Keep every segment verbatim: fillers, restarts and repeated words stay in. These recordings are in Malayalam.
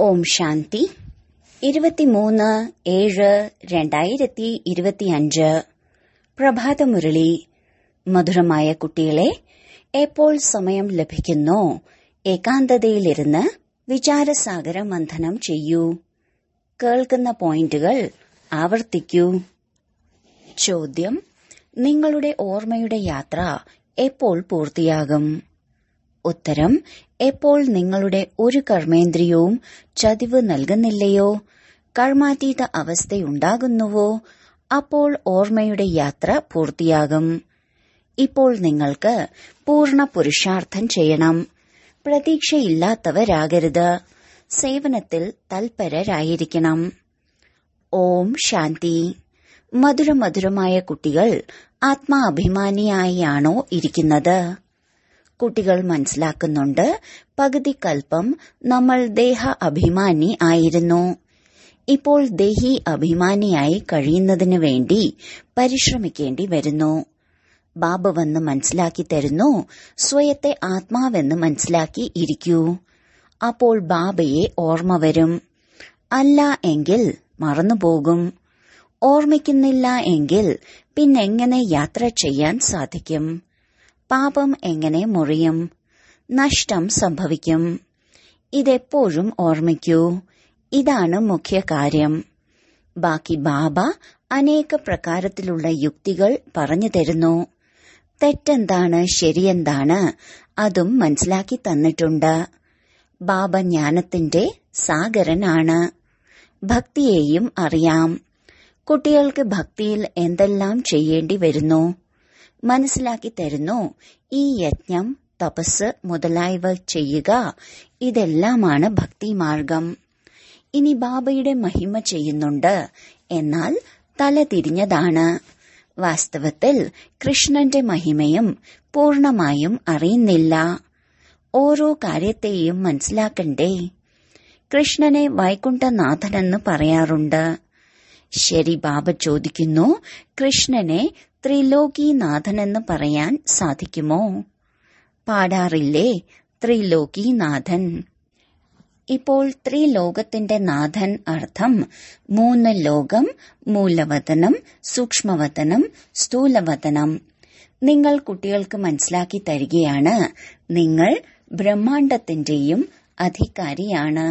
ഓം ശാന്തി. ഇരുപത്തിമൂന്ന് ഏഴ് രണ്ടായിരത്തി ഇരുപത്തിയഞ്ച് പ്രഭാതമുരളി. മധുരമായ കുട്ടികളെ, എപ്പോൾ സമയം ലഭിക്കുന്നോ ഏകാന്തതയിലിരുന്ന് വിചാരസാഗര മന്ഥനം ചെയ്യൂ. കേൾക്കുന്ന പോയിന്റുകൾ ആവർത്തിക്കൂ. ചോദ്യം: നിങ്ങളുടെ ഓർമ്മയുടെ യാത്ര എപ്പോൾ പൂർത്തിയാകും? ഉത്തരം: എപ്പോൾ നിങ്ങളുടെ ഒരു കർമ്മേന്ദ്രിയവും ചതിവ് നൽകുന്നില്ലയോ, കർമാതീത അവസ്ഥയുണ്ടാകുന്നുവോ, അപ്പോൾ ഓർമ്മയുടെ യാത്ര പൂർത്തിയാകും. ഇപ്പോൾ നിങ്ങൾക്ക് പൂർണ്ണ പുരുഷാർത്ഥം ചെയ്യണം. പ്രതീക്ഷയില്ലാത്തവരാകരുത്. സേവനത്തിൽ തൽപരരായിരിക്കണം. ഓം ശാന്തി. മധുരമധുരമായ കുട്ടികൾ ആത്മാഭിമാനിയായാണോ ഇരിക്കുന്നത്? കുട്ടികൾ മനസ്സിലാക്കുന്നുണ്ട്, പകുതി കൽപ്പം നമ്മൾ ദേഹ അഭിമാനി ആയിരുന്നു. ഇപ്പോൾ ദേഹി അഭിമാനിയായി കഴിയുന്നതിനു വേണ്ടി പരിശ്രമിക്കേണ്ടി വരുന്നു. ബാബ വന്ന് മനസ്സിലാക്കി തരുന്നു, സ്വയത്തെ ആത്മാവെന്ന് മനസ്സിലാക്കി ഇരിക്കൂ. അപ്പോൾ ബാബയെ ഓർമ്മ വരും. അല്ല എങ്കിൽ മറന്നുപോകും. ഓർമ്മിക്കുന്നില്ല എങ്കിൽ പിന്നെങ്ങനെ യാത്ര ചെയ്യാൻ സാധിക്കും? പാപം എങ്ങനെ മുറിയും? നഷ്ടം സംഭവിക്കും. ഇതെപ്പോഴും ഓർമ്മിക്കൂ. ഇതാണ് മുഖ്യ കാര്യം. ബാക്കി ബാബ അനേക പ്രകാരത്തിലുള്ള യുക്തികൾ പറഞ്ഞു തരുന്നു. തെറ്റെന്താണ്, ശരിയെന്താണ്, അതും മനസ്സിലാക്കി തന്നിട്ടുണ്ട്. ബാബ ജ്ഞാനത്തിന്റെ സാഗരനാണ്. ഭക്തിയെയും അറിയാം. കുട്ടികൾക്ക് ഭക്തിയിൽ എന്തെല്ലാം ചെയ്യേണ്ടി വരുന്നു മനസ്സിലാക്കി തരുന്നു. ഈ യജ്ഞം, തപസ് മുതലായവ ചെയ്യുക, ഇതെല്ലാമാണ് ഭക്തിമാർഗം. ഇനി ബാബയുടെ മഹിമ ചെയ്യുന്നുണ്ട്, എന്നാൽ തല തിരിഞ്ഞതാണ്. വാസ്തവത്തിൽ കൃഷ്ണന്റെ മഹിമയും പൂർണമായും അറിയുന്നില്ല. ഓരോ കാര്യത്തെയും മനസ്സിലാക്കണ്ടേ? കൃഷ്ണനെ വൈകുണ്ഠനാഥനെന്ന് പറയാറുണ്ട്. ശരി, ബാബ ചോദിക്കുന്നു, കൃഷ്ണനെ ത്രിലോകീനാഥനെന്ന് പറയാൻ സാധിക്കുമോ? പാടാറില്ലേ ത്രിലോകീനാഥൻ? ഇപ്പോൾ ത്രിലോകത്തിന്റെ നാഥൻ അർത്ഥം മൂന്ന് ലോകം, മൂലവതനം, സൂക്ഷ്മവതനം, സ്ഥൂലവതനം. നിങ്ങൾ കുട്ടികൾക്ക് മനസ്സിലാക്കി തരികയാണ്, നിങ്ങൾ ബ്രഹ്മാണ്ടത്തിന്റെയും അധികാരിയാണ്.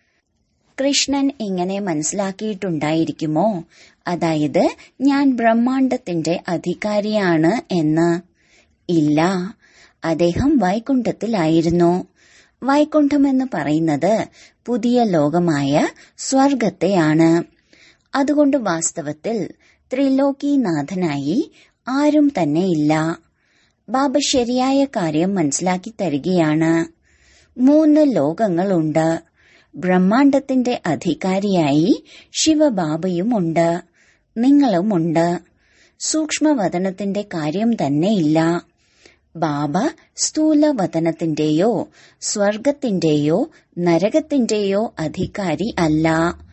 കൃഷ്ണൻ ഇങ്ങനെ മനസ്സിലാക്കിയിട്ടുണ്ടായിരിക്കുമോ? അതായത് ഞാൻ ബ്രഹ്മാണ്ടത്തിന്റെ അധികാരിയാണ് എന്ന്. ഇല്ല, അദ്ദേഹം വൈകുണ്ഠത്തിലായിരുന്നു. വൈകുണ്ഠമെന്ന് പറയുന്നത് പുതിയ ലോകമായ സ്വർഗത്തെയാണ്. അതുകൊണ്ട് വാസ്തവത്തിൽ ത്രിലോകീനാഥനായി ആരും തന്നെ ഇല്ല. ബാബ ശരിയായ കാര്യം മനസ്സിലാക്കി തരികയാണ്. മൂന്ന് ലോകങ്ങളുണ്ട്. ബ്രഹ്മാണ്ടത്തിന്റെ അധികാരിയായി ശിവബാബയുമുണ്ട്, നിങ്ങളുമുണ്ട്. സൂക്ഷ്മവതനത്തിന്റെ കാര്യം തന്നെയില്ല. ബാബ സ്ഥൂലവതനത്തിന്റെയോ സ്വർഗത്തിന്റെയോ നരകത്തിന്റെയോ അധികാരി അല്ല.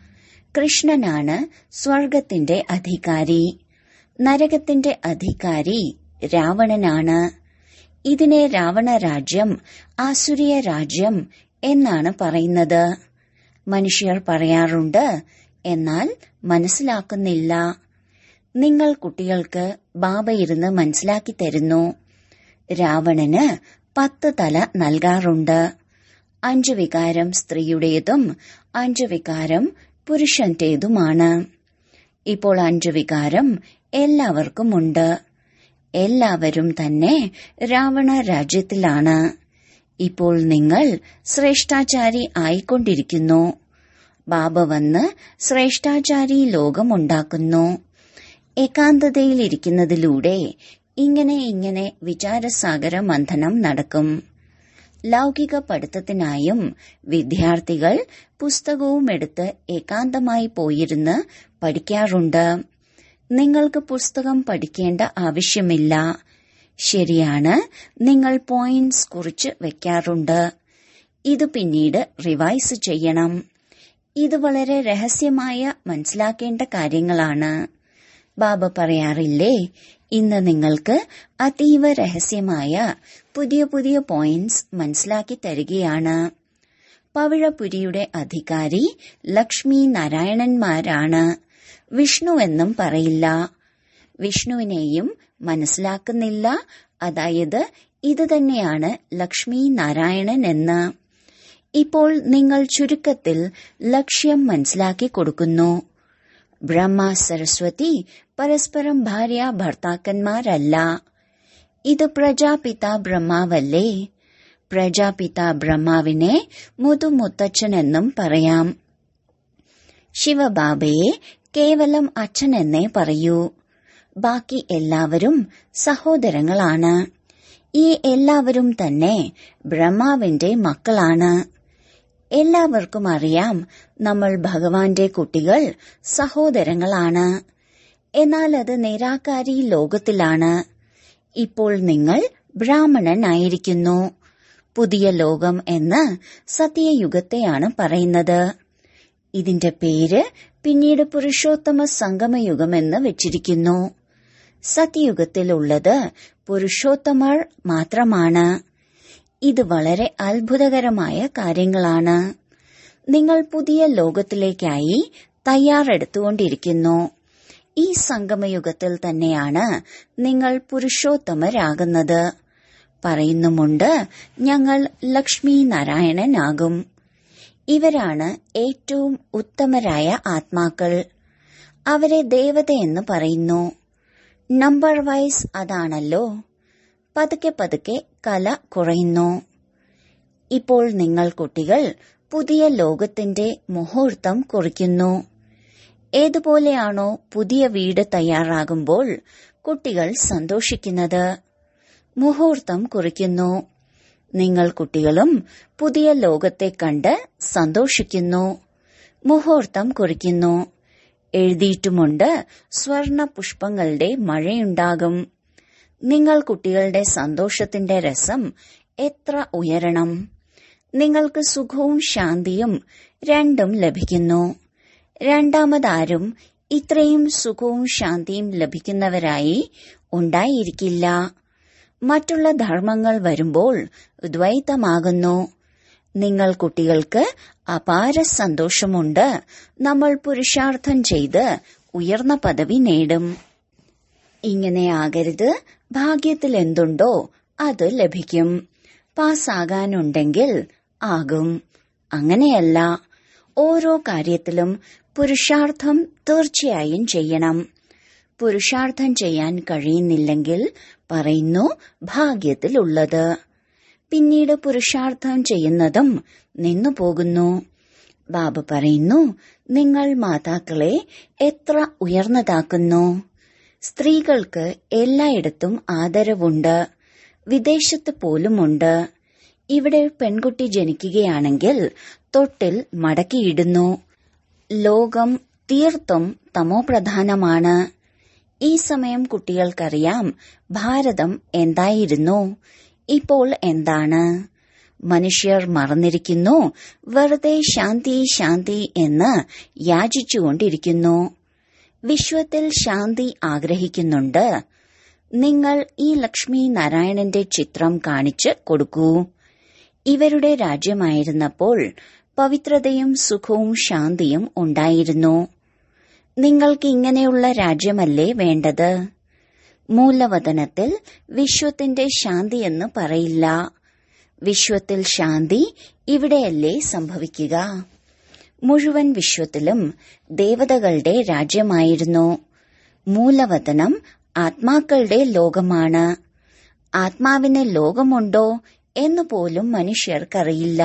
കൃഷ്ണനാണ് സ്വർഗത്തിന്റെ അധികാരി. നരകത്തിന്റെ അധികാരി രാവണനാണ്. ഇതിനെ രാവണ രാജ്യം, ആസുരിയ രാജ്യം എന്നാണ് പറയുന്നത്. മനുഷ്യർ പറയാറുണ്ട്, എന്നാൽ മനസ്സിലാക്കുന്നില്ല. നിങ്ങൾ കുട്ടികൾക്ക് ബാബ ഇരുന്ന് മനസ്സിലാക്കി തരുന്നു. രാവണന് പത്ത് തല നൽകാറുണ്ട്. അഞ്ചു വികാരം സ്ത്രീയുടേതും അഞ്ചു വികാരം പുരുഷന്റേതുമാണ്. ഇപ്പോൾ അഞ്ചു വികാരം എല്ലാവർക്കുമുണ്ട്. എല്ലാവരും തന്നെ രാവണ രാജ്യത്തിലാണ്. ഇപ്പോൾ നിങ്ങൾ ശ്രേഷ്ഠാചാരി ആയിക്കൊണ്ടിരിക്കുന്നു. ബാബ വന്ന് ശ്രേഷ്ഠാചാരി ലോകമുണ്ടാക്കുന്നു. ഏകാന്തതയിലിരിക്കുന്നതിലൂടെ ഇങ്ങനെ ഇങ്ങനെ വിചാരസാഗര മന്ഥനം നടക്കും. ലൗകിക പഠിത്തത്തിനായും വിദ്യാർത്ഥികൾ പുസ്തകവും എടുത്ത് ഏകാന്തമായി പോയിരുന്ന് പഠിക്കാറുണ്ട്. നിങ്ങൾക്ക് പുസ്തകം പഠിക്കേണ്ട ആവശ്യമില്ല. ശരിയാണ്, നിങ്ങൾ പോയിന്റ്സ് കുറിച്ച് വെക്കാറുണ്ട്. ഇത് പിന്നീട് റിവൈസ് ചെയ്യണം. ഇത് വളരെ രഹസ്യമായ മനസ്സിലാക്കേണ്ട കാര്യങ്ങളാണ്. ബാബ പറയാറില്ലേ, ഇന്ന് നിങ്ങൾക്ക് അതീവ രഹസ്യമായ പുതിയ പുതിയ പോയിന്റ്സ് മനസ്സിലാക്കി തരികയാണ്. പവിഴപുരിയുടെ അധികാരി ലക്ഷ്മി നാരായണന്മാരാണ്. വിഷ്ണുവെന്നും പറയില്ല. വിഷ്ണുവിനെയും മനസ്സിലാക്കുന്നില്ല. അതായത് ഇത് തന്നെയാണ് ലക്ഷ്മി നാരായണൻ എന്ന്. ഇപ്പോൾ നിങ്ങൾ ചുരുക്കത്തിൽ ലക്ഷ്യം മനസ്സിലാക്കി കൊടുക്കുന്നു. ബ്രഹ്മ സരസ്വതി പരസ്പരം ഭാര്യ ഭർത്താക്കന്മാരല്ല. ഇത് പ്രജാപിത ബ്രഹ്മാവല്ലേ? പ്രജാപിത ബ്രഹ്മാവിനെ മുതുമുത്തച്ഛനെന്നും പറയാം. ശിവബാബയെ കേവലം അച്ഛനെന്നേ പറയൂ. ബാക്കി എല്ലാവരും സഹോദരങ്ങളാണ്. ഈ എല്ലാവരും തന്നെ ബ്രഹ്മാവിന്റെ മക്കളാണ്. എല്ലാവർക്കും അറിയാം നമ്മൾ ഭഗവാന്റെ കുട്ടികൾ സഹോദരങ്ങളാണ്. എന്നാൽ അത് നിരാകാരി ലോകത്തിലാണ്. ഇപ്പോൾ നിങ്ങൾ ബ്രാഹ്മണനായിരിക്കുന്നു. പുതിയ ലോകം എന്ന് സത്യയുഗത്തെയാണ് പറയുന്നത്. ഇതിന്റെ പേര് പിന്നീട് പുരുഷോത്തമ സംഗമയുഗമെന്ന് വെച്ചിരിക്കുന്നു. സത്യയുഗത്തിലുള്ളത് പുരുഷോത്തമർ മാത്രമാണ്. ഇത് വളരെ അത്ഭുതകരമായ കാര്യങ്ങളാണ്. നിങ്ങൾ പുതിയ ലോകത്തിലേക്കായി തയ്യാറെടുത്തുകൊണ്ടിരിക്കുന്നു. ഈ സംഗമയുഗത്തിൽ തന്നെയാണ് നിങ്ങൾ പുരുഷോത്തമരാകുന്നത്. പറയുന്നുമുണ്ട്, ഞങ്ങൾ ലക്ഷ്മി നാരായണനാകും. ഇവരാണ് ഏറ്റവും ഉത്തമരായ ആത്മാക്കൾ. അവരെ ദേവതയെന്ന് പറയുന്നു. നമ്പർ വൈസ് അതാണല്ലോ. പതുക്കെ പതുക്കെ കല കുറയുന്നു. ഇപ്പോൾ നിങ്ങൾ കുട്ടികൾ പുതിയ ലോകത്തിന്റെ മുഹൂർത്തം കുറിക്കുന്നു. ഏതുപോലെയാണോ പുതിയ വീട് തയ്യാറാകുമ്പോൾ കുട്ടികൾ സന്തോഷിക്കുന്നത്? മുഹൂർത്തം കുറിക്കുന്നു. നിങ്ങൾ കുട്ടികളും പുതിയ ലോകത്തെ കണ്ട് സന്തോഷിക്കുന്നു. മുഹൂർത്തം കുറിക്കുന്നു. എഴുതിയിട്ടുമുണ്ട്, സ്വർണ പുഷ്പങ്ങളുടെ മഴയുണ്ടാകും. നിങ്ങൾ കുട്ടികളുടെ സന്തോഷത്തിന്റെ രസം എത്ര ഉയരണം! നിങ്ങൾക്ക് സുഖവും ശാന്തിയും രണ്ടും ലഭിക്കുന്നു. രണ്ടാമതാരും ഇത്രയും സുഖവും ശാന്തിയും ലഭിക്കുന്നവരായി ഉണ്ടായിരിക്കില്ല. മറ്റുള്ള ധർമ്മങ്ങൾ വരുമ്പോൾ ദ്വൈതമാകുന്നു. നിങ്ങൾ കുട്ടികൾക്ക് അപാര സന്തോഷമുണ്ട്. നമ്മൾ പുരുഷാർത്ഥം ചെയ്ത് ഉയർന്ന പദവി നേടും. ഇങ്ങനെ ആകരുത്. ഭാഗ്യത്തിൽ എന്തുണ്ടോ അത് ലഭിക്കും. പാസ്സാകാനുണ്ടെങ്കിൽ ആകും. അങ്ങനെയല്ല. ഓരോ കാര്യത്തിലും പുരുഷാർത്ഥം തീർച്ചയായും ചെയ്യണം. പുരുഷാർത്ഥം ചെയ്യാൻ കഴിയുന്നില്ലെങ്കിൽ പറയുന്നു ഭാഗ്യത്തിലുള്ളത്. പിന്നീട് പുരുഷാർത്ഥം ചെയ്യുന്നതും നിന്നു പോകുന്നു. ബാബ പറയുന്നു, നിങ്ങൾ മാതാക്കളെ എത്ര ഉയർന്നതാക്കുന്നു. സ്ത്രീകൾക്ക് എല്ലായിടത്തും ആദരവുണ്ട്. വിദേശത്ത് പോലുമുണ്ട്. ഇവിടെ പെൺകുട്ടി ജനിക്കുകയാണെങ്കിൽ തൊട്ടിൽ മടക്കിയിടുന്നു. ലോകം തീർത്തും തമോപ്രധാനമാണ്. ഈ സമയം കുട്ടികൾക്കറിയാം ഭാരതം എന്തായിരുന്നു, ഇപ്പോൾ എന്താണ്. മനുഷ്യർ മറന്നിരിക്കുന്നു. വെറുതെ ശാന്തി ശാന്തി എന്ന് യാചിച്ചുകൊണ്ടിരിക്കുന്നു. വിശ്വത്തിൽ ശാന്തി ആഗ്രഹിക്കുന്നുണ്ട്. നിങ്ങൾ ഈ ലക്ഷ്മി നാരായണന്റെ ചിത്രം കാണിച്ച് കൊടുക്കൂ. ഇവരുടെ രാജ്യമായിരുന്നപ്പോൾ പവിത്രതയും സുഖവും ശാന്തിയും ഉണ്ടായിരുന്നു. നിങ്ങൾക്ക് ഇങ്ങനെയുള്ള രാജ്യമല്ലേ വേണ്ടത്? മൂലവതനത്തിൽ വിശ്വത്തിന്റെ ശാന്തിയെന്ന് പറയില്ല. വിശ്വത്തിൽ ശാന്തി ഇവിടെയല്ലേ സംഭവിക്കുക? മുഴുവൻ വിശ്വത്തിലും ദേവതകളുടെ രാജ്യമായിരുന്നു. മൂലവതനം ആത്മാക്കളുടെ ലോകമാണ്. ആത്മാവിന് ലോകമുണ്ടോ എന്ന് പോലും മനുഷ്യർക്കറിയില്ല.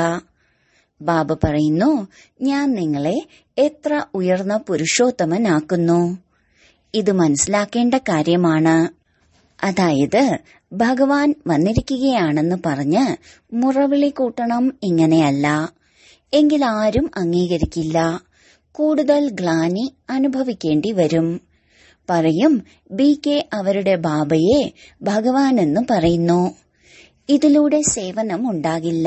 ബാബ പറയുന്നു, ഞാൻ നിങ്ങളെ എത്ര ഉയർന്ന പുരുഷോത്തമനാക്കുന്നു. ഇത് മനസ്സിലാക്കേണ്ട കാര്യമാണ്. അതായത് ഭഗവാൻ വന്നിരിക്കുകയാണെന്ന് പറഞ്ഞ് മുറവിളി കൂട്ടണം. ഇങ്ങനെയല്ല എങ്കിൽ ആരും അംഗീകരിക്കില്ല. കൂടുതൽ ഗ്ലാനി അനുഭവിക്കേണ്ടി വരും. പറയും, ബി കെ അവരുടെ ബാബയെ ഭഗവാനെന്ന് പറയുന്നു. ഇതിലൂടെ സേവനം ഉണ്ടാകില്ല.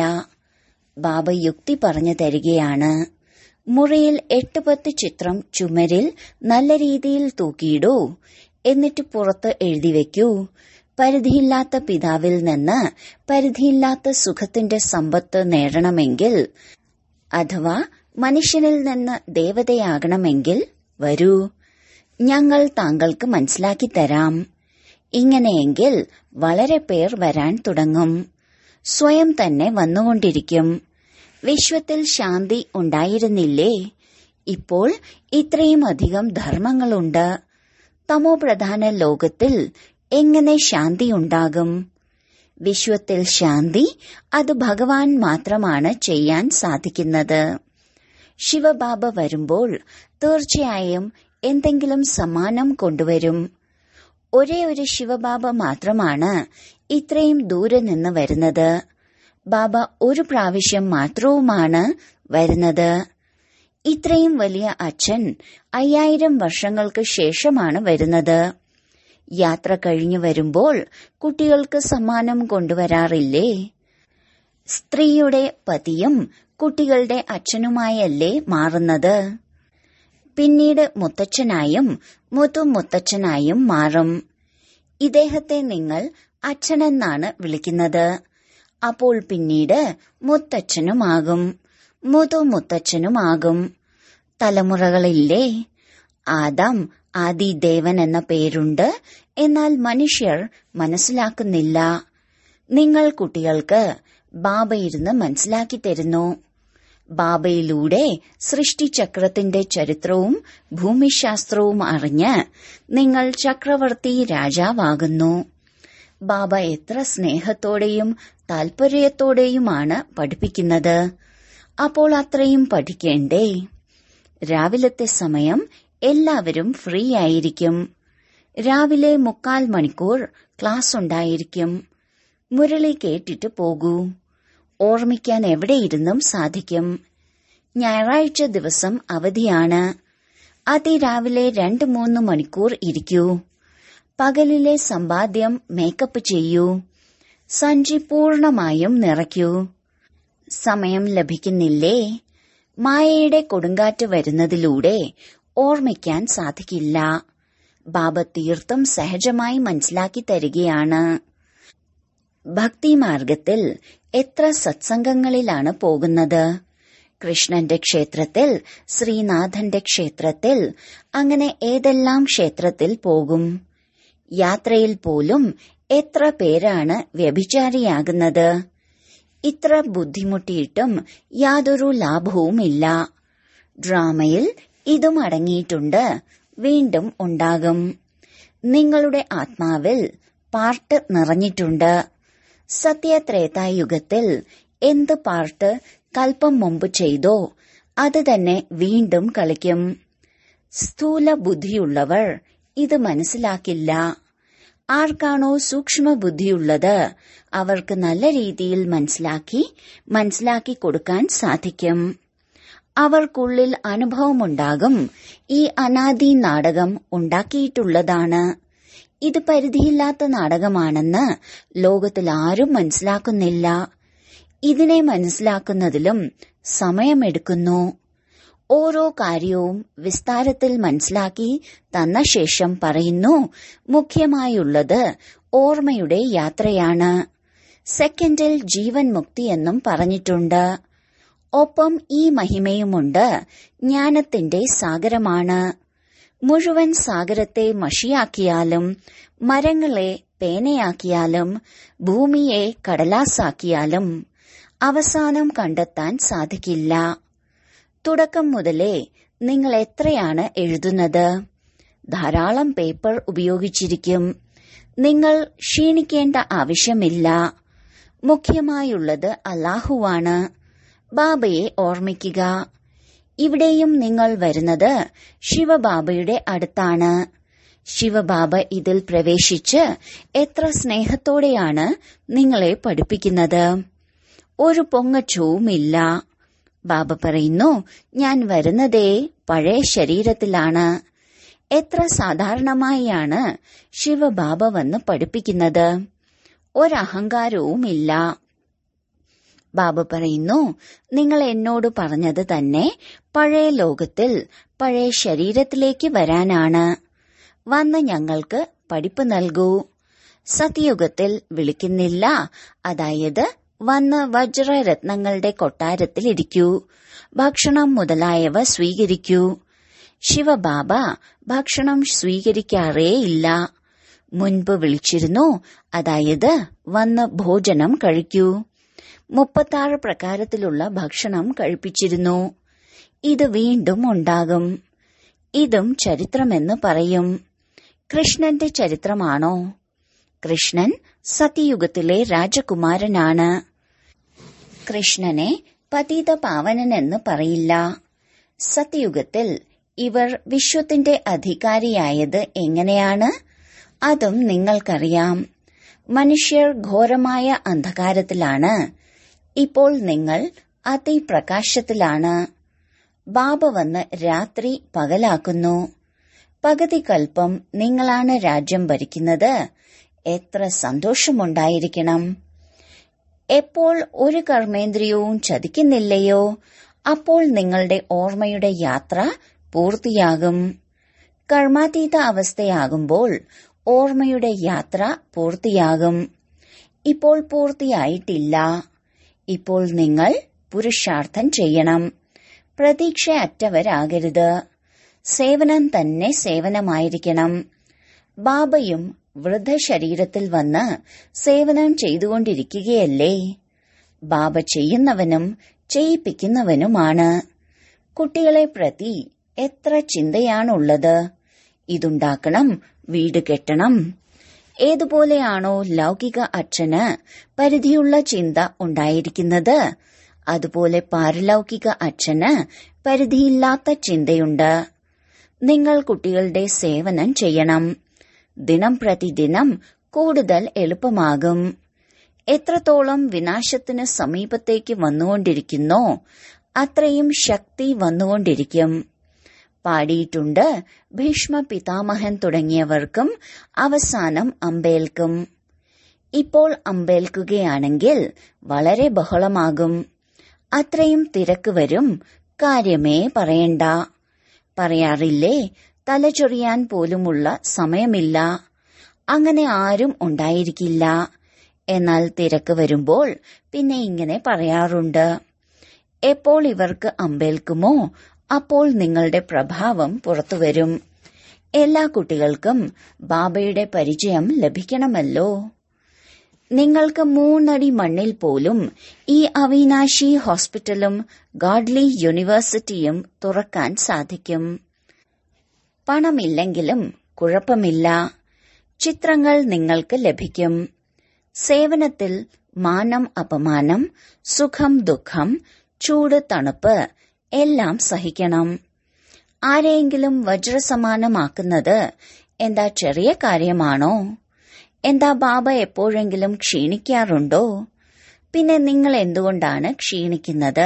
ബാബ യുക്തി പറഞ്ഞു തരികയാണ്. മുറിയിൽ എട്ട് പത്ത് ചിത്രം ചുമരിൽ നല്ല രീതിയിൽ തൂക്കിയിടൂ. എന്നിട്ട് പുറത്ത് എഴുതിവെക്കൂ, പരിധിയില്ലാത്ത പിതാവിൽ നിന്ന് പരിധിയില്ലാത്ത സുഖത്തിന്റെ സമ്പത്ത് നേടണമെങ്കിൽ അഥവാ മനുഷ്യനിൽ നിന്ന് ദേവതയാകണമെങ്കിൽ വരൂ, ഞങ്ങൾ താങ്കൾക്ക് മനസ്സിലാക്കി തരാം. ഇങ്ങനെയെങ്കിൽ വളരെ പേർ വരാൻ തുടങ്ങും. സ്വയം തന്നെ വന്നുകൊണ്ടിരിക്കും. വിശ്വത്തിൽ ശാന്തി ഉണ്ടായിരുന്നില്ലേ? ഇപ്പോൾ ഇത്രയും അധികം ധർമ്മങ്ങളുണ്ട്. തമോ പ്രധാന ലോകത്തിൽ എങ്ങനെ ശാന്തി ഉണ്ടാകും? വിശ്വത്തിൽ ശാന്തി അത് ഭഗവാൻ മാത്രമാണ് ചെയ്യാൻ സാധിക്കുന്നത്. ശിവബാബ വരുമ്പോൾ തീർച്ചയായും എന്തെങ്കിലും സമ്മാനം കൊണ്ടുവരും. ഒരേ ഒരു ശിവബാബ മാത്രമാണ് ഇത്രയും ദൂരെ നിന്ന് വരുന്നത്. ബാബ ഒരു പ്രാവശ്യം മാത്രവുമാണ് വരുന്നത്. ഇത്രയും വലിയ അച്ഛൻ അയ്യായിരം വർഷങ്ങൾക്ക് ശേഷമാണ് വരുന്നത്. യാത്ര കഴിഞ്ഞു വരുമ്പോൾ കുട്ടികൾക്ക് സമ്മാനം കൊണ്ടുവരാറില്ലേ? സ്ത്രീയുടെ പതിയും കുട്ടികളുടെ അച്ഛനുമായല്ലേ മാറുന്നത്? പിന്നീട് മുത്തച്ഛനായും മുതുമുത്തച്ഛനായും മാറും. ഇദ്ദേഹത്തെ നിങ്ങൾ അച്ഛനെന്നാണ് വിളിക്കുന്നത്. അപ്പോൾ പിന്നീട് മുത്തച്ഛനുമാകും, മുതുമുത്തച്ഛനുമാകും. തലമുറകളില്ലേ? ആദം ആദിദേവൻ എന്ന പേരുണ്ട്. എന്നാൽ മനുഷ്യർ മനസ്സിലാക്കുന്നില്ല. നിങ്ങൾ കുട്ടികൾക്ക് ബാബ ഇരുന്ന് മനസ്സിലാക്കി തരുന്നു. ബാബയിലൂടെ സൃഷ്ടിചക്രത്തിന്റെ ചരിത്രവും ഭൂമിശാസ്ത്രവും അറിഞ്ഞ് നിങ്ങൾ ചക്രവർത്തി രാജാവാകുന്നു. ബാബ എത്ര സ്നേഹത്തോടെയും താൽപര്യത്തോടെയുമാണ് പഠിപ്പിക്കുന്നത്. അപ്പോൾ അത്രയും പഠിക്കേണ്ടേ? രാവിലത്തെ സമയം എല്ലാവരും ഫ്രീ ആയിരിക്കും. രാവിലെ മുക്കാൽ മണിക്കൂർ ക്ലാസ് ഉണ്ടായിരിക്കും. മുരളി കേട്ടിട്ട് പോകൂ. ഓർമ്മിക്കാൻ എവിടെയിരുന്നും സാധിക്കും. ഞായറാഴ്ച ദിവസം അവധിയാണ്. അതിരാവിലെ രണ്ട് മൂന്ന് മണിക്കൂർ ഇരിക്കൂ. പകലിലെ സമ്പാദ്യം മേക്കപ്പ് ചെയ്യൂ. സഞ്ചി പൂർണമായും നിറയ്ക്കൂ. സമയം ലഭിക്കുന്നില്ലേ? മായയുടെ കൊടുങ്കാറ്റ് വരുന്നതിലൂടെ ഓർമ്മിക്കാൻ സാധിക്കില്ല. ബാബ തീർത്തും സഹജമായി മനസ്സിലാക്കി തരികയാണ്. ഭക്തിമാർഗത്തിൽ എത്ര സത്സംഗങ്ങളിലാണ് പോകുന്നത്? കൃഷ്ണന്റെ ക്ഷേത്രത്തിൽ, ശ്രീനാഥന്റെ ക്ഷേത്രത്തിൽ, അങ്ങനെ ഏതെല്ലാം ക്ഷേത്രത്തിൽ പോകും? യാത്രയിൽ പോലും എത്ര പേരാണ് വ്യഭിചാരിയാകുന്നത്? ഇത്ര ബുദ്ധിമുട്ടിയിട്ടും യാതൊരു ലാഭവുമില്ല. ഡ്രാമയിൽ ഇതും അടങ്ങിയിട്ടുണ്ട്. വീണ്ടും ഉണ്ടാകും. നിങ്ങളുടെ ആത്മാവിൽ പാർട്ട് നിറഞ്ഞിട്ടുണ്ട്. സത്യത്രേതായുഗത്തിൽ എന്ത് പാർട്ട് കൽപ്പം മുമ്പ് ചെയ്തോ അത് തന്നെ വീണ്ടും കളിക്കും. സ്ഥൂല ബുദ്ധിയുള്ളവർ ഇത് മനസ്സിലാക്കില്ല. ആർക്കാണോ സൂക്ഷ്മ ബുദ്ധിയുള്ളത് അവർക്ക് നല്ല രീതിയിൽ മനസ്സിലാക്കി മനസ്സിലാക്കി കൊടുക്കാൻ സാധിക്കും. അവർക്കുള്ളിൽ അനുഭവമുണ്ടാകും. ഈ അനാദി നാടകം ഉണ്ടാക്കിയിട്ടുള്ളതാണ്. ഇത് പരിധിയില്ലാത്ത നാടകമാണെന്ന് ലോകത്തിൽ ആരും മനസ്സിലാക്കുന്നില്ല. ഇതിനെ മനസ്സിലാക്കുന്നതിലും സമയമെടുക്കുന്നു. ഓരോ കാര്യവും വിസ്താരത്തിൽ മനസ്സിലാക്കി തന്ന ശേഷം പറയുന്നു, മുഖ്യമായുള്ളത് ഓർമ്മയുടെ യാത്രയാണ്. സെക്കൻഡിൽ ജീവൻ മുക്തി എന്നും പറഞ്ഞിട്ടുണ്ട്. ഒപ്പം ഈ മഹിമയുമുണ്ട്. ജ്ഞാനത്തിന്റെ സാഗരമാണ്. മുഴുവൻ സാഗരത്തെ മഷിയാക്കിയാലും, മരങ്ങളെ പേനയാക്കിയാലും, ഭൂമിയെ കടലാസാക്കിയാലും അവസാനം കണ്ടെത്താൻ സാധിക്കില്ല. തുടക്കം മുതലേ നിങ്ങൾ എത്രയാണ് എഴുതുന്നത്? ധാരാളം പേപ്പർ ഉപയോഗിച്ചിരിക്കും. നിങ്ങൾ ക്ഷീണിക്കേണ്ട ആവശ്യമില്ല. മുഖ്യമായുള്ളത് അല്ലാഹുവാണ്. ബാബയെ ഓർമ്മിക്കുക. ഇവിടെയും നിങ്ങൾ വരുന്നത് ശിവബാബയുടെ അടുത്താണ്. ശിവബാബ ഇതിൽ പ്രവേശിച്ച് എത്ര സ്നേഹത്തോടെയാണ് നിങ്ങളെ പഠിപ്പിക്കുന്നത്. ഒരു പൊങ്ങച്ചവുമില്ല. ബാബ പറയുന്നു, ഞാൻ വരുന്നതേ പഴയ ശരീരത്തിലാണ്. എത്ര സാധാരണമായാണ് ശിവബാബ വന്ന് പഠിപ്പിക്കുന്നത്. ഒരഹങ്കാരവുമില്ല. ബാബ പറയുന്നു, നിങ്ങൾ എന്നോട് പറഞ്ഞത് തന്നെ പഴയ ലോകത്തിൽ പഴയ ശരീരത്തിലേക്ക് വരാനാണ്. വന്ന് ഞങ്ങൾക്ക് പഠിപ്പ് നൽകൂ. സത്യയുഗത്തിൽ വിളിക്കുന്നില്ല, അതായത് വന്ന് വജ്രരത്നങ്ങളുടെ കൊട്ടാരത്തിലിരിക്കൂ, ഭക്ഷണം മുതലായവ സ്വീകരിക്കൂ. ശിവബാബ ഭക്ഷണം സ്വീകരിക്കാറേയില്ല. മുൻപ് വിളിച്ചിരുന്നു, അതായത് വന്ന് ഭോജനം കഴിക്കൂ. മുപ്പത്താറ് പ്രകാരത്തിലുള്ള ഭക്ഷണം കഴിപ്പിച്ചിരുന്നു. ഇത് വീണ്ടും ഉണ്ടാകും. ഇതും ചരിത്രമെന്ന് പറയും. കൃഷ്ണന്റെ ചരിത്രമാണോ? കൃഷ്ണൻ സത്യയുഗത്തിലെ രാജകുമാരനാണ്. കൃഷ്ണനെ പതിത പാവനനെന്ന് പറയില്ല. സത്യയുഗത്തിൽ ഇവർ വിശ്വത്തിന്റെ അധികാരിയായത് എങ്ങനെയാണ്? അതും നിങ്ങൾക്കറിയാം. മനുഷ്യർ ഘോരമായ അന്ധകാരത്തിലാണ്. ഇപ്പോൾ നിങ്ങൾ അതിപ്രകാശത്തിലാണ്. ബാബ വന്ന് രാത്രി പകലാക്കുന്നു. പകുതി കൽപ്പം നിങ്ങളാണ് രാജ്യം ഭരിക്കുന്നത്. എത്ര സന്തോഷമുണ്ടായിരിക്കണം. എപ്പോൾ ഒരു കർമ്മേന്ദ്രിയവും ചതിക്കുന്നില്ലയോ, അപ്പോൾ നിങ്ങളുടെ ഓർമ്മയുടെ യാത്ര പൂർത്തിയാകും. കർമാതീത അവസ്ഥയാകുമ്പോൾ ഓർമ്മയുടെ യാത്ര പൂർത്തിയാകും. ഇപ്പോൾ പൂർത്തിയായിട്ടില്ല. ഇപ്പോൾ നിങ്ങൾ പുരുഷാർത്ഥം ചെയ്യണം. പ്രതീക്ഷയറ്റവരാകരുത്. സേവനം തന്നെ സേവനമായിരിക്കണം. ബാബയും വൃദ്ധശരീരത്തിൽ വന്ന് സേവനം ചെയ്തുകൊണ്ടിരിക്കുകയല്ലേ. ബാബ ചെയ്യുന്നവനും ചെയ്യിപ്പിക്കുന്നവനുമാണ്. കുട്ടികളെ പ്രതി എത്ര ചിന്തയാണുള്ളത്. ഇതുണ്ടാക്കണം, വീട് കെട്ടണം. ഏതുപോലെയാണോ ലൗകിക അച്ഛന് പരിധിയുള്ള ചിന്ത ഉണ്ടായിരിക്കുന്നത്, അതുപോലെ പാരലൗകിക അച്ഛന് പരിധിയില്ലാത്ത ചിന്തയുണ്ട്. നിങ്ങൾ കുട്ടികളുടെ സേവനം ചെയ്യണം. ദിനം പ്രതിദിനം കൂടുതൽ എളുപ്പമാകും. എത്രത്തോളം വിനാശത്തിന് സമീപത്തേക്ക് വന്നുകൊണ്ടിരിക്കുന്നോ അത്രയും ശക്തി വന്നുകൊണ്ടിരിക്കും. പാടിയിട്ടുണ്ട്, ഭീഷ്മ പിതാമഹൻ തുടങ്ങിയവർക്കും അവസാനം അമ്പേൽക്കും. ഇപ്പോൾ അമ്പേൽക്കുകയാണെങ്കിൽ വളരെ ബഹളമാകും. അത്രയും തിരക്ക് വരും. കാര്യമേ പറയണ്ട. പറയാറില്ലേ, തലചൊറിയാൻ പോലുമുള്ള സമയമില്ല. അങ്ങനെ ആരും ഉണ്ടായിരിക്കില്ല. എന്നാൽ തിരക്ക് വരുമ്പോൾ പിന്നെ ഇങ്ങനെ പറയാറുണ്ട്. എപ്പോൾ ഇവർക്ക് അമ്പേൽക്കുമോ അപ്പോൾ നിങ്ങളുടെ പ്രഭാവം പുറത്തുവരും. എല്ലാ കുട്ടികൾക്കും ബാബയുടെ പരിചയം ലഭിക്കണമല്ലോ. നിങ്ങൾക്ക് മൂന്നടി മണ്ണിൽ പോലും ഈ അവിനാശി ഹോസ്പിറ്റലും ഗാഡ്ലി യൂണിവേഴ്സിറ്റിയും തുറക്കാൻ സാധിക്കും. പണമില്ലെങ്കിലും കുഴപ്പമില്ല. ചിത്രങ്ങൾ നിങ്ങൾക്ക് ലഭിക്കും. സേവനത്തിൽ മാനം അപമാനം, സുഖം ദുഃഖം, ചൂട് തണുപ്പ് എല്ലാം സഹിക്കണം. ആരെയെങ്കിലും വജ്രസമാനമാക്കുന്നത് എന്താ ചെറിയ കാര്യമാണോ? എന്താ ബാബ എപ്പോഴെങ്കിലും ക്ഷീണിക്കാറുണ്ടോ? പിന്നെ നിങ്ങൾ എന്തുകൊണ്ടാണ് ക്ഷീണിക്കുന്നത്?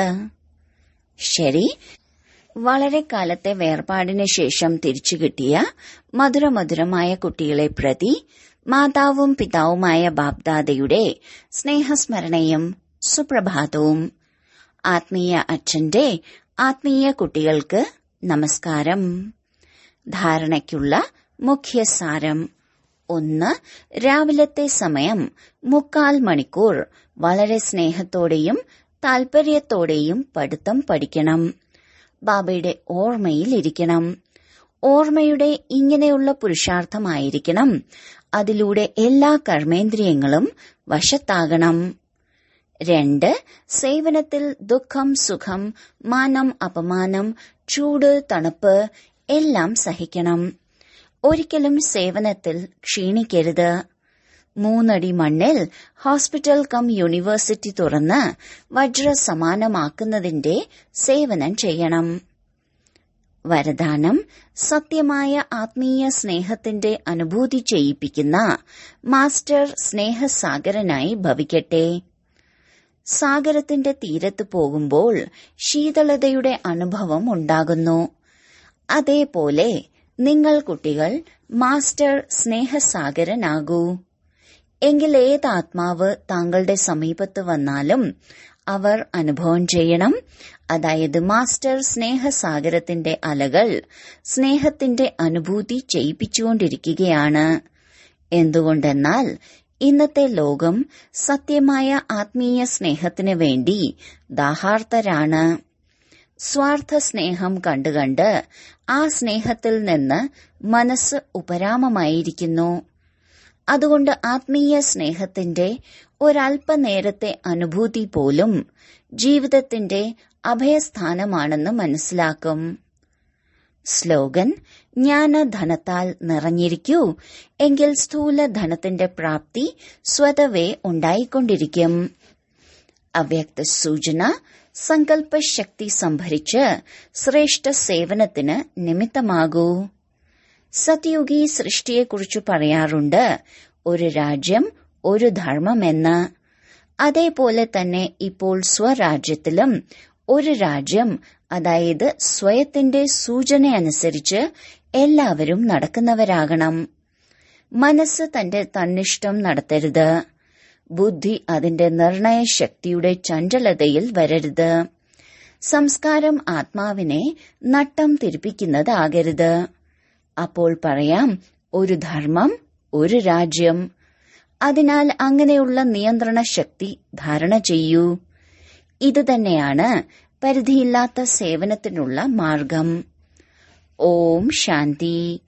ശരി, വളരെ കാലത്തെ വേർപാടിന് ശേഷം തിരിച്ചു കിട്ടിയ മധുരമധുരമായ കുട്ടികളെ പ്രതി മാതാവും പിതാവുമായ ബാബ്ദാദയുടെ സ്നേഹസ്മരണയും സുപ്രഭാതവും. ആത്മീയ അച്ഛന്റെ ആത്മീയ കുട്ടികൾക്ക് നമസ്കാരം. ധാരണയ്ക്കുള്ള മുഖ്യസാരം: ഒന്ന്, രാവിലത്തെ സമയം മുക്കാൽ മണിക്കൂർ വളരെ സ്നേഹത്തോടെയും താൽപര്യത്തോടെയും പഠിത്തം പഠിക്കണം. ബാബയുടെ ഓർമ്മയിലിരിക്കണം. ഓർമ്മയുടെ ഇങ്ങനെയുള്ള പുരുഷാർത്ഥമായിരിക്കണം. അതിലൂടെ എല്ലാ കർമ്മേന്ദ്രിയങ്ങളും വശത്താകണം. രണ്ട്, സേവനത്തിൽ ദുഃഖം സുഖം, മാനം അപമാനം, ചൂട് തണുപ്പ് എല്ലാം സഹിക്കണം. ഒരിക്കലും സേവനത്തിൽ ക്ഷീണിക്കരുത്. മൂന്നടി മണ്ണിൽ ഹോസ്പിറ്റൽ കം യൂണിവേഴ്സിറ്റി തുറന്ന് വജ്ര സമാനമാക്കുന്നതിന്റെ സേവനം ചെയ്യണം. വരദാനം: സത്യമായ ആത്മീയ സ്നേഹത്തിന്റെ അനുഭൂതി ചെയ്യിപ്പിക്കുന്ന മാസ്റ്റർ സ്നേഹസാഗരനായി ഭവിക്കട്ടെ. സാഗരത്തിന്റെ തീരത്ത് പോകുമ്പോൾ ശീതളതയുടെ അനുഭവം ഉണ്ടാകുന്നു. അതേപോലെ നിങ്ങൾ കുട്ടികൾ മാസ്റ്റർ സ്നേഹസാഗരനാകൂ. എങ്കിൽ ഏത് ആത്മാവ് താങ്കളുടെ സമീപത്ത് വന്നാലും അവർ അനുഭവം ചെയ്യണം. അതായത് മാസ്റ്റർ സ്നേഹസാഗരത്തിന്റെ അലകൾ സ്നേഹത്തിന്റെ അനുഭൂതി ചെയ്യിപ്പിച്ചുകൊണ്ടിരിക്കുകയാണ്. എന്തുകൊണ്ടെന്നാൽ ഇന്നത്തെ ലോകം സത്യമായ ആത്മീയ സ്നേഹത്തിനു വേണ്ടി ദാഹാർത്തരാണ്. സ്വാർത്ഥ സ്നേഹം കണ്ടുകണ്ട് ആ സ്നേഹത്തിൽ നിന്ന് മനസ്സ് ഉപരാമമായിരിക്കുന്നു. അതുകൊണ്ട് ആത്മീയ സ്നേഹത്തിന്റെ ഒരൽപനേരത്തെ അനുഭൂതി പോലും ജീവിതത്തിന്റെ അഭയസ്ഥാനമാണെന്ന് മനസ്സിലാക്കും. സ്ലോഗൻ: ജ്ഞാനധനത്താൽ നിറഞ്ഞിരിക്കൂ, എങ്കിൽ സ്ഥൂല ധനത്തിന്റെ പ്രാപ്തി സ്വതവേ ഉണ്ടായിക്കൊണ്ടിരിക്കും. അവ്യക്ത സൂചന: സങ്കല്പശക്തി സംഭരിച്ച് ശ്രേഷ്ഠ സേവനത്തിന് നിമിത്തമാകൂ. സത്യുഗി സൃഷ്ടിയെക്കുറിച്ച് പറയാറുണ്ട്, ഒരു രാജ്യം ഒരു ധർമ്മമെന്ന്. അതേപോലെ തന്നെ ഇപ്പോൾ സ്വരാജ്യത്തിലും ഒരു രാജ്യം, അതായത് സ്വയത്തിന്റെ സൂചനയനുസരിച്ച് എല്ലാവരും നടക്കുന്നവരാകണം. മനസ്സ് തന്റെ തന്നിഷ്ടം നടത്തരുത്. ബുദ്ധി അതിന്റെ നിർണയശക്തിയുടെ ചഞ്ചലതയിൽ വരരുത്. സംസ്കാരം ആത്മാവിനെ നട്ടം തിരിപ്പിക്കുന്നതാകരുത്. അപ്പോൾ പറയാം, ഒരു ധർമ്മം ഒരു രാജ്യം. അതിനാൽ അങ്ങനെയുള്ള നിയന്ത്രണ ശക്തി ധാരണ ചെയ്യൂ. ഇതുതന്നെയാണ് പരിധിയില്ലാത്ത സേവനത്തിനുള്ള മാർഗം. ഓം ശാന്തി.